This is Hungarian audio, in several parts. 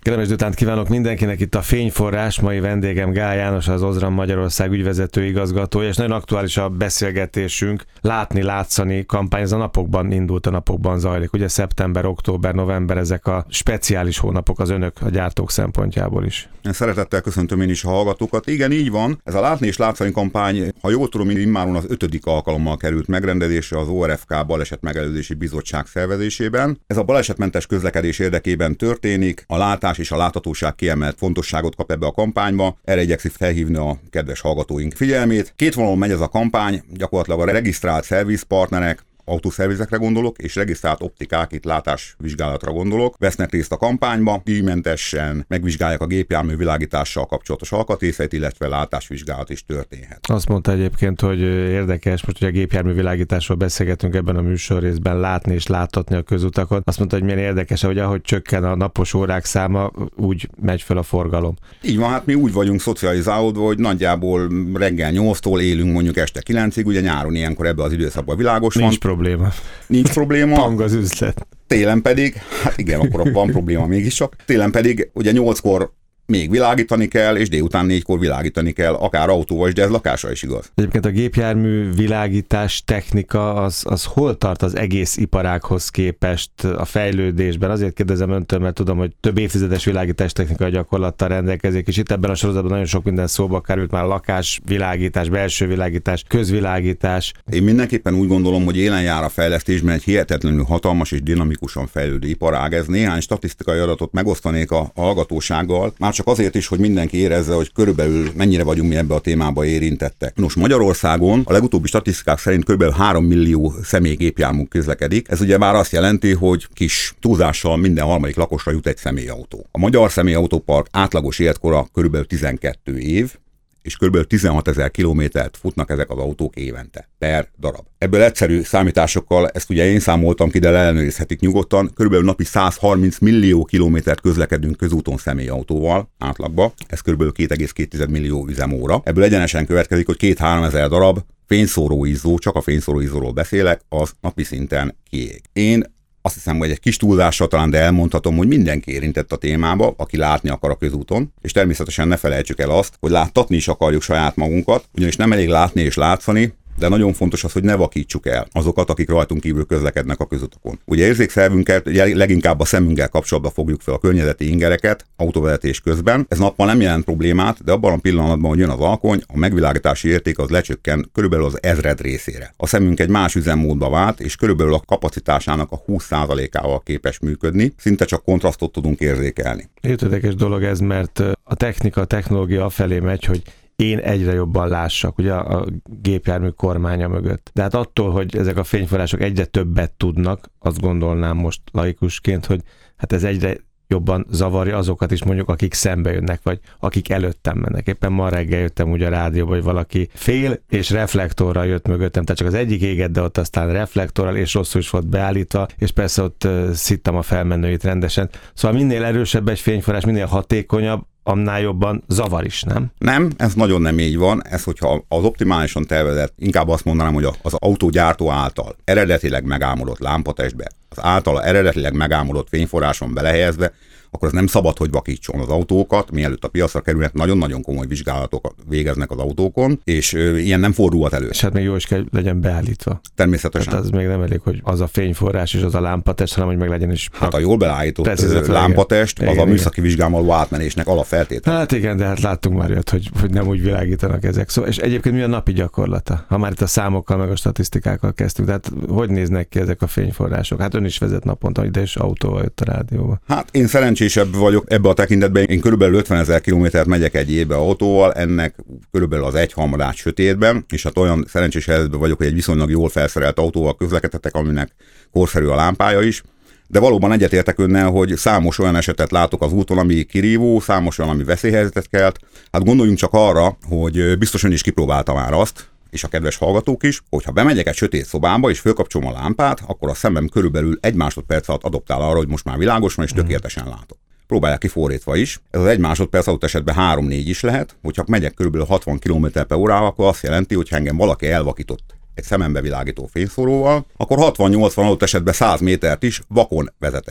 Kellemes délutánt kívánok mindenkinek, itt a Fényforrás, mai vendégem Gál János, az Osram Magyarország ügyvezető igazgatója, és nagyon aktuális a beszélgetésünk. Látni-látszani kampány, ez a napokban indult, a napokban zajlik. Ugye szeptember, október, november, ezek a speciális hónapok az önök, a gyártók szempontjából is. Szeretettel köszöntöm én is a hallgatókat. Igen, így van. Ez a Látni és látszani kampány, ha jól tudom, immáron az 5. alkalommal került megrendezésre az ORFK Baleset Megelőzési Bizottság szervezésében. Ez a balesetmentes közlekedés érdekében történik, a látás és a láthatóság kiemelt fontosságot kap ebbe a kampányba. Erre igyekszik felhívni a kedves hallgatóink figyelmét. Két vonalon megy ez a kampány, gyakorlatilag a regisztrált szervizpartnerek, autószervizekre gondolok, és regisztrált optikák, itt látásvizsgálatra gondolok, vesznek részt a kampányba, díjmentesen megvizsgálják a gépjármű világítással kapcsolatos alkatrészeit, illetve látásvizsgálat is történhet. Azt mondta egyébként, hogy érdekes, most hogy a gépjármű világításról beszélgetünk ebben a műsorrészben, látni és láthatni a közutakon. Azt mondta, hogy milyen érdekes, hogy ahogy csökken a napos órák száma, úgy megy fel a forgalom. Így van, hát mi úgy vagyunk szocializálódva, hogy nagyjából reggel 8-tól élünk mondjuk este 9-ig, ugye nyáron ilyenkor ebbe az időszakban világos van. Nincs probléma. Pang az üzlet. Télen pedig, hát igen, akkor van probléma mégiscsak. Télen pedig ugye 8-kor még világítani kell, és délután 4-kor világítani kell, akár autóval is, de ez lakásra is igaz. Egyébként a gépjármű világítás technika az hol tart az egész iparághoz képest a fejlődésben? Azért kérdezem öntől, mert tudom, hogy több évtizedes világítás technikai gyakorlattal rendelkezik, és itt ebben a sorozatban nagyon sok minden szóba került, már lakásvilágítás, belső világítás, közvilágítás. Én mindenképpen úgy gondolom, hogy élen jár a fejlesztésben egy hihetetlenül hatalmas és dinamikusan fejlődő iparág. Ez néhány statisztikai adatot megosztanék a hallgatósággal. Csak azért is, hogy mindenki érezze, hogy körülbelül mennyire vagyunk mi ebbe a témába érintettek. Nos, Magyarországon a legutóbbi statisztikák szerint körülbelül 3 millió személygépjármű közlekedik. Ez ugye már azt jelenti, hogy kis túlzással minden harmadik lakosra jut egy személyautó. A magyar személyautópark átlagos életkora körülbelül 12 év, és kb. 16 000 kilométert futnak ezek az autók évente, per darab. Ebből egyszerű számításokkal, ezt ugye én számoltam ki, de ellenőrizhetik nyugodtan, kb. Napi 130 millió kilométert közlekedünk közúton személyautóval átlagba, ez kb. 2,2 millió üzemóra. Ebből egyenesen következik, hogy 2-3 ezer darab fényszóróizzó, csak a fényszóróizzóról beszélek, az napi szinten kiég. Én azt hiszem, hogy egy kis túlzással talán, de elmondhatom, hogy mindenki érintett a témába, aki látni akar a közúton, és természetesen ne felejtsük el azt, hogy láttatni is akarjuk saját magunkat, ugyanis nem elég látni és látszani, de nagyon fontos az, hogy ne vakítsuk el azokat, akik rajtunk kívül közlekednek a közutakon. Ugye érzékszervünket leginkább a szemünkkel kapcsolatban fogjuk fel a környezeti ingereket autóvezetés közben. Ez nappal nem jelent problémát, de abban a pillanatban, hogy jön az alkony, a megvilágítási érték az lecsökken körülbelül az 1000 részére. A szemünk egy más üzemmódba vált, és körülbelül a kapacitásának a 20%-ával képes működni, szinte csak kontrasztot tudunk érzékelni. Érdekes dolog ez, mert a technológia afelé megy, hogy én egyre jobban lássak, ugye a gépjármű kormánya mögött. De hát attól, hogy ezek a fényforrások egyre többet tudnak, azt gondolnám most laikusként, hogy hát ez egyre jobban zavarja azokat is mondjuk, akik szembe jönnek, vagy akik előttem mennek. Éppen ma reggel jöttem ugye a rádióba, hogy valaki fél és reflektorral jött mögöttem, tehát csak az egyik égett, de ott aztán reflektorral, és rosszul is volt beállítva, és persze ott szittam a felmenőit rendesen. Szóval minél erősebb egy fényforrás, minél hatékonyabb, annál jobban zavar is, nem? Nem, ez nagyon nem így van. Ez, hogyha az optimálisan tervezett, inkább azt mondanám, hogy az autógyártó által eredetileg megálmodott lámpatestbe, az általa eredetileg megálmodott fényforráson belehelyezve, akkor az nem szabad, hogy vakítson az autókat, mielőtt a piacra kerülnek, nagyon-nagyon komoly vizsgálatokat végeznek az autókon, és ilyen nem fordulhat elő. És hát még jó is kell legyen beállítva. Természetesen. Hát az még nem elég, hogy az a fényforrás és az a lámpatest, hanem hogy meg legyen is. Hát a jól beállított lámpatest, az a műszaki vizsgálmaló átmenésnek alapfeltétele. Hát igen, de hát láttunk már ilyet, hogy nem úgy világítanak ezek. Szóval, és egyébként mi a napi gyakorlata? Ha már itt a számokkal meg a statisztikákkal kezdtünk, tehát hogy néznek ki ezek a fényforrások? Hát ön is vezet naponta, ide is autóval jött a rádióba. Hát én szerencsésebb vagyok ebbe a tekintetben. Én körülbelül 50 000 kilométert megyek egy évbe autóval, ennek körülbelül az egyharmadát sötétben, és hát olyan szerencsés helyzetben vagyok, hogy egy viszonylag jól felszerelt autóval közlekedhetek, aminek korszerű a lámpája is. De valóban egyetértek önnel, hogy számos olyan esetet látok az úton, ami kirívó, számos olyan, ami veszélyhelyzetet kelt. Hát gondoljunk csak arra, hogy biztos ön is kipróbálta már azt, és a kedves hallgatók is, hogyha bemegyek egy sötét szobába, és fölkapcsolom a lámpát, akkor a szemem körülbelül 1 másodperc alatt adoptál arra, hogy most már világos van, és tökéletesen látok. Próbálják ki fordítva is. Ez az 1 másodperc adott esetben 3-4 is lehet, hogyha megyek körülbelül 60 km/h, akkor azt jelenti, hogy engem valaki elvakított egy szemembe világító fényszóróval, akkor 60-80 adott esetben 100 métert is vakon vezetek.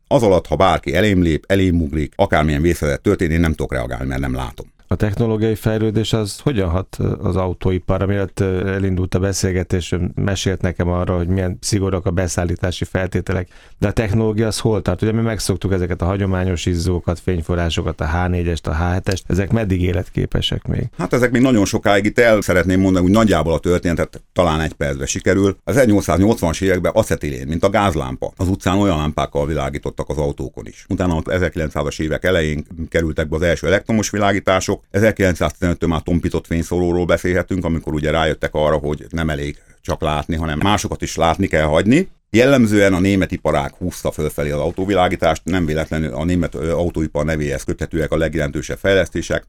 Az alatt, ha bárki elém lép, elém ugrik, akármilyen vészhelyzet történik, én nem tudok reagálni, mert nem látom. A technológiai fejlődés az hogyan hat az autóiparra? Mielőtt elindult a beszélgetés, mesélt nekem arra, hogy milyen szigorúak a beszállítási feltételek, de a technológia az hol tart? Ugye mi megszoktuk ezeket a hagyományos izzókat, fényforrásokat, a H4-est, a H7-est, ezek meddig életképesek még? Hát ezek még nagyon sokáig. Itt el szeretném mondani, hogy nagyjából a történetet talán egy percben sikerül. Az 1880-as években acetilén, mint a gázlámpa. Az utcán olyan lámpákkal világítottak az autókon is. Utána az 1900-as évek elején kerültek be az első elektromos világítások. 1915-től már tompított fényszóróról beszélhetünk, amikor ugye rájöttek arra, hogy nem elég csak látni, hanem másokat is látni kell hagyni. Jellemzően a német iparág húzta fölfelé az autóvilágítást, nem véletlenül a német autóipar nevéhez köthetőek a legjelentősebb fejlesztések.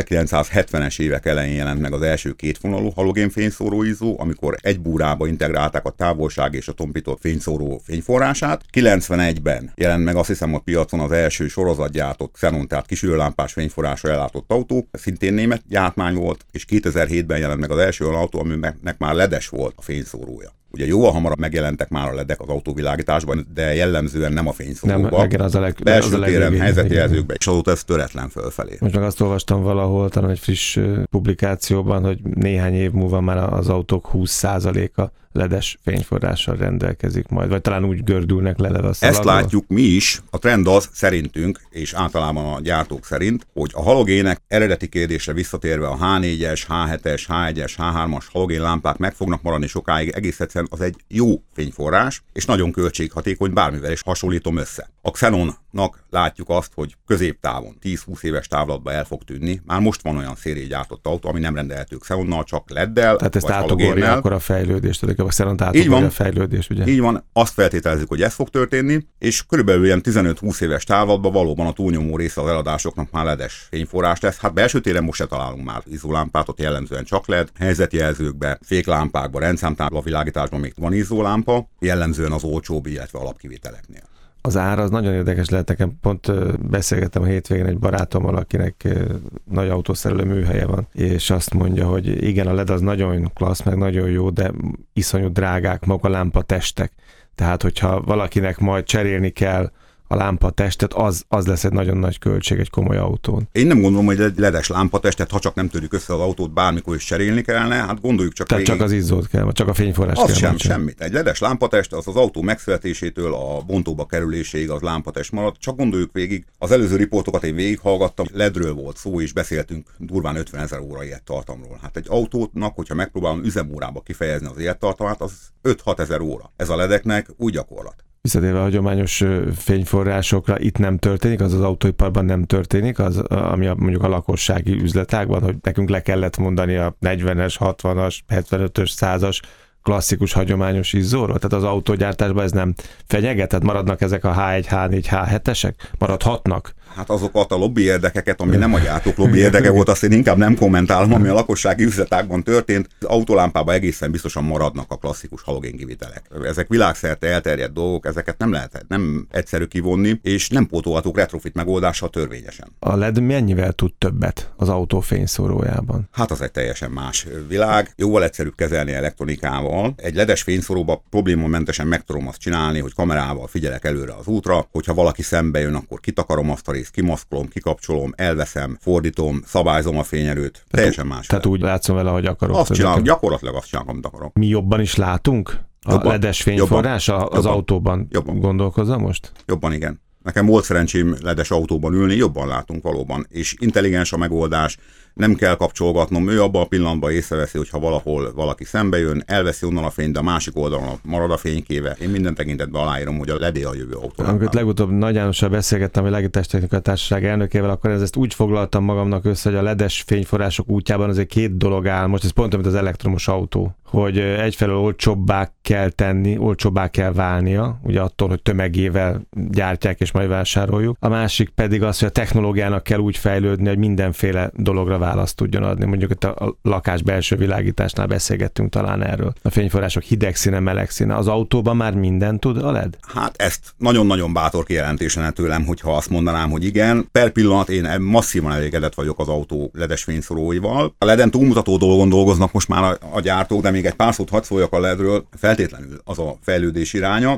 1970-es évek elején jelent meg az első kétvonalú halogénfényszóróizzó, amikor egy búrába integrálták a távolság és a tompított fényszóró fényforrását. 91-ben jelent meg azt hiszem a piacon az első sorozatgyártott xenon, tehát kisülőlámpás fényforrásra ellátott autó, szintén német gyártmány volt, és 2007-ben jelent meg az első olyan autó, aminek már ledes volt a fényszórója. Ugye jóval hamarabb megjelentek már a ledek az autóvilágításban, de jellemzően nem a fényszóróban. Belső téren, helyzetjelzőkben, és azóta ez töretlen fölfelé. Most meg azt olvastam valahol, talán egy friss publikációban, hogy néhány év múlva már az autók 20%-a ledes fényforrással rendelkezik majd, vagy talán úgy gördülnek le a szaladról. Ezt látjuk mi is. A trend az szerintünk, és általában a gyártók szerint, hogy a halogének eredeti kérdésre visszatérve a H4-es, H7-es, H1-es, H3-as halogénlámpák meg fognak maradni sokáig, egész egyszerűen az egy jó fényforrás, és nagyon költséghatékony, bármivel is hasonlítom össze. A xenonnak látjuk azt, hogy középtávon, 10-20 éves távlatban el fog tűnni. Már most van olyan szérié gyártott autó, ami nem rendelhető xenonnal, csak LED-del, tehát ezt átugorja akkor a fejlődést, a xenont átugorja a fejlődés, ugye? Így van, azt feltételezzük, hogy ez fog történni, és körülbelül ilyen 15-20 éves távlatban valóban a túlnyomó része az eladásoknak már ledes fényforrás lesz. Hát belső téren most se találunk már izzólámpát, ott jellemzően csak LED, helyzetjelzőkben, féklámpákban, rendszámtábla világításban még van izzólámpa, jellemzően az olcsóbb, illetve alapkiviteleknél. Az ára az nagyon érdekes lehet. Nekem pont beszélgettem a hétvégén egy barátommal, akinek nagy autószerelő műhelye van, és azt mondja, hogy igen, a LED az nagyon klassz, meg nagyon jó, de iszonyú drágák maguk a lámpatestek. Tehát, hogyha valakinek majd cserélni kell a lámpatestet, az lesz egy nagyon nagy költség egy komoly autón. Én nem gondolom, hogy egy ledes lámpatestet, ha csak nem törjük össze az autót, bármikor is cserélni kellene, hát gondoljuk csak tehát végig. Csak az izzót kell, vagy csak a fényforrást kell. Az semmit. Egy ledes lámpatest az autó megszületésétől a bontóba kerüléséig az lámpatest marad. Csak gondoljuk végig, az előző riportokat én végighallgattam, ledről volt szó, és beszéltünk durván 50 000 óra élettartamról. Hát egy autónak, hogyha megpróbálom üzemórába kifejezni az élettartamát, az 5-6 ezer óra. Ez a ledeknek új gyakorlat. Visszatérve a hagyományos fényforrásokra, itt nem történik, az autóiparban nem történik, ami mondjuk a lakossági üzletágban, hogy nekünk le kellett mondani a 40-es, 60-as, 75-ös, 100-as klasszikus hagyományos izzóról? Tehát az autógyártásban ez nem fenyeget? Tehát maradnak ezek a H1, H4, H7-esek? Maradhatnak? Hát azokat a lobby érdekeket, ami nem a gyártók lobby érdeke volt, azt én inkább nem kommentálom, ami a lakossági üzletágban történt. Az autolámpában egészen biztosan maradnak a klasszikus halogénkivitelek. Ezek világszerte elterjedt dolgok, ezeket nem egyszerű kivonni, és nem pótolhatók retrofit megoldással törvényesen. A LED mennyivel tud többet az autó fényszórójában? Hát az egy teljesen más világ. Jóval egyszerűbb kezelni elektronikával. Egy ledes fényszóróba problémamentesen meg tudom azt csinálni, hogy kamerával figyelek előre az útra, hogyha valaki szembe jön, akkor kitakarom azt a részt, kimaszkolom, kikapcsolom, elveszem, fordítom, szabályzom a fényerőt. Teljesen más. Tehát úgy látszom vele, hogy akarok. Azt csinálom, gyakorlatilag azt csinálom, amit akarok. Mi jobban is látunk? A ledes fényforrás az autóban? Jobban. Gondolkozom most? Jobban, igen. Nekem volt szerencsém ledes autóban ülni, jobban látunk valóban, és intelligens a megoldás, nem kell kapcsolgatnom, ő abban a pillanatban észreveszi, hogyha valahol valaki szembe jön, elveszi onnan a fényt, de a másik oldalon marad a fénykéve. Én minden tekintetben aláírom, hogy a ledé a jövő autó. Amikor legutóbb Nagy Jánossal beszélgettem a Legitárstechnikai Társaság elnökével, akkor ezt úgy foglaltam magamnak össze, hogy a ledes fényforrások útjában azért két dolog áll. Most ez pont, mint az elektromos autó, hogy egyfelől olcsóbbá kell tenni, olcsóbbá kell válnia, ugye attól, hogy tömegével gyártják és majd vásároljuk. A másik pedig az, hogy a technológiának kell úgy fejlődni, hogy mindenféle dologra választ tudjon adni. Mondjuk itt a lakás belső világításnál beszélgettünk talán erről. A fényforrások hideg színe, meleg színe. Az autóban már minden tud a LED? Hát ezt nagyon-nagyon bátor kijelentésen tőlem, hogyha azt mondanám, hogy igen. Per pillanat én masszívan elégedett vagyok az autó ledes fényszóróival. A LED-en túlmutató dolgon dolgoznak most már a gyártók, de még egy pár szót hadd szóljak a LED-ről. Feltétlenül az a fejlődés iránya.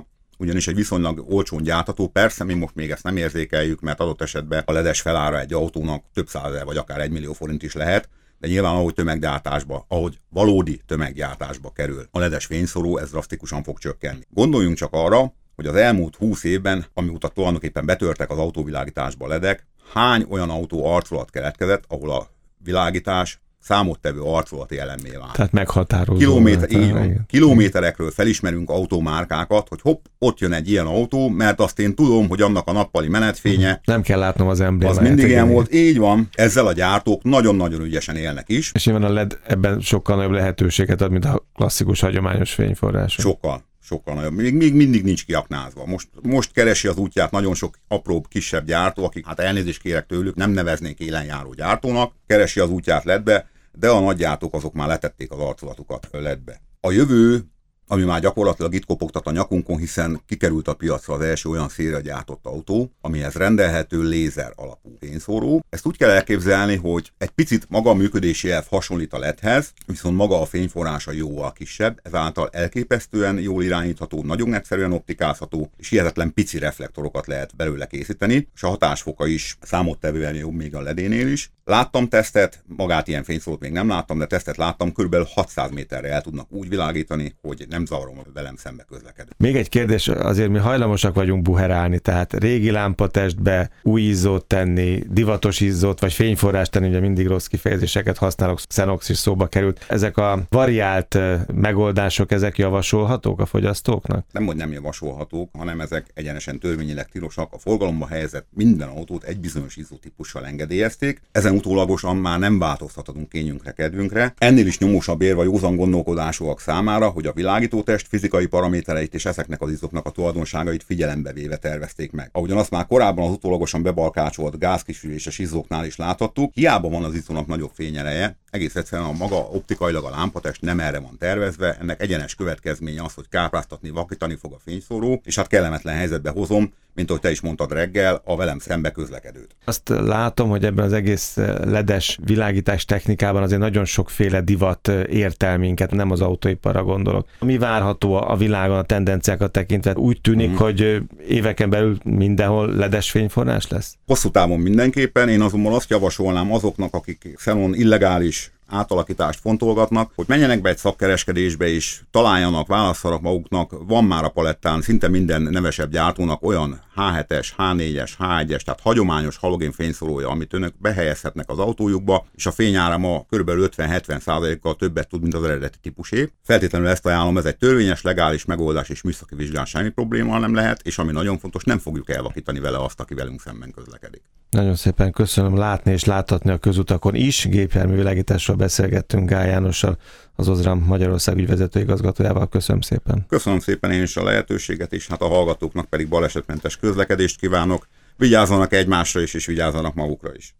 ugyanis egy viszonylag olcsón gyártató, persze mi most még ezt nem érzékeljük, mert adott esetben a ledes felára egy autónak több százezer vagy akár 1 millió forint is lehet, de nyilván ahogy tömeggyártásba, ahogy valódi tömeggyártásba kerül a ledes fényszóró, ez drasztikusan fog csökkenni. Gondoljunk csak arra, hogy az elmúlt 20 évben, amióta tulajdonképpen betörtek az autóvilágításba ledek, hány olyan autó arculat keletkezett, ahol a világítás számottevő arculati elemmé vált. Tehát meghatározó. Kilométerekről felismerünk automárkákat, hogy hopp, ott jön egy ilyen autó, mert azt én tudom, hogy annak a nappali menetfénye. Nem kell látnom az emblémáját. Az mindig ilyen volt, így van. Ezzel a gyártók nagyon-nagyon ügyesen élnek is. És nyilván a LED ebben sokkal nagyobb lehetőséget ad, mint a klasszikus hagyományos fényforrások. Sokkal nagyobb. Még mindig nincs kiaknázva. Most keresi az útját nagyon sok apróbb, kisebb gyártó, akik, hát elnézést kérek tőlük, nem neveznék élenjáró gyártónak, keresi az útját LED-be, de a nagy gyártók azok már letették az arculatukat LED-be. A jövő, ami már gyakorlatilag itt kopogtat a nyakunkon, hiszen kikerült a piacra az első olyan szériá gyártott autó, amihez rendelhető lézer alapú fényszóró. Ezt úgy kell elképzelni, hogy egy picit maga a működési elv hasonlít a LED-hez, viszont maga a fényforrása jóval kisebb, ezáltal elképesztően jól irányítható, nagyon egyszerűen optikázható, és hihetetlen pici reflektorokat lehet belőle készíteni, és a hatásfoka is számottevően jobb még a LED-énél is. Láttam tesztet, magát ilyen fényszórót még nem láttam, de tesztet láttam, kb. 600 méterre el tudnak úgy világítani, hogy nem zavarom a velem szembe közlekedő. Még egy kérdés, azért mi hajlamosak vagyunk buherálni, tehát régi lámpatestbe új izzót tenni, divatos izzót, vagy fényforrást tenni, ugye mindig rossz kifejezéseket használok, Xenox is szóba került. Ezek a variált megoldások, ezek javasolhatók a fogyasztóknak? Nem, hogy nem javasolhatók, hanem ezek egyenesen törvényileg tilosak. A forgalomba helyezett minden autót egy bizonyos izzótípussal engedélyezték. Ezen utólagosan már nem változtathatunk kényünkre, kedvünkre. Ennél is nyomósabb érve a józan gondolkodásúak számára, hogy a világítótest fizikai paramétereit és ezeknek az izzóknak a tulajdonságait figyelembe véve tervezték meg. Ahogyan azt már korábban az utólagosan bebalkácsolt gázkisüléses izzóknál is láthattuk, hiába van az izzónak nagyobb fényereje, egész egyszerűen a maga optikailag a lámpatest nem erre van tervezve, ennek egyenes következménye az, hogy kápráztatni, vakítani fog a fényszóró, és hát kellemetlen helyzetbe hozom, mint ahogy te is mondtad reggel, a velem szembe közlekedőt. Azt látom, hogy ebben az egész ledes világítás technikában azért nagyon sokféle divat ért minket, nem az autóiparra gondolok. Mi várható a világon a tendenciákat tekintve? Úgy tűnik, hogy éveken belül mindenhol ledes fényforrás lesz? Hosszú távon mindenképpen, én azonban azt javasolnám azoknak, akik xenon illegális átalakítást fontolgatnak, hogy menjenek be egy szakkereskedésbe és találjanak, válasszanak maguknak, van már a palettán szinte minden nevesebb gyártónak olyan H7-es, H4-es, H1-es, tehát hagyományos halogén fényszórója, amit önök behelyezhetnek az autójukba, és a fényára ma kb. 50-70%-kal többet tud, mint az eredeti típusé. Feltétlenül ezt ajánlom, ez egy törvényes, legális megoldás és műszaki vizsgán semmi probléma nem lehet, és ami nagyon fontos, nem fogjuk elvakítani vele azt, aki velünk szemben közlekedik. Nagyon szépen köszönöm, látni és láthatni a közutakon is. Gépjárművilágításról beszélgettünk Gál Jánossal, az Osram Magyarország ügyvezető igazgatójával. Köszönöm szépen. Köszönöm szépen én is a lehetőséget, és hát a hallgatóknak pedig balesetmentes közlekedést kívánok. Vigyázzanak egymásra is, és vigyázzanak magukra is.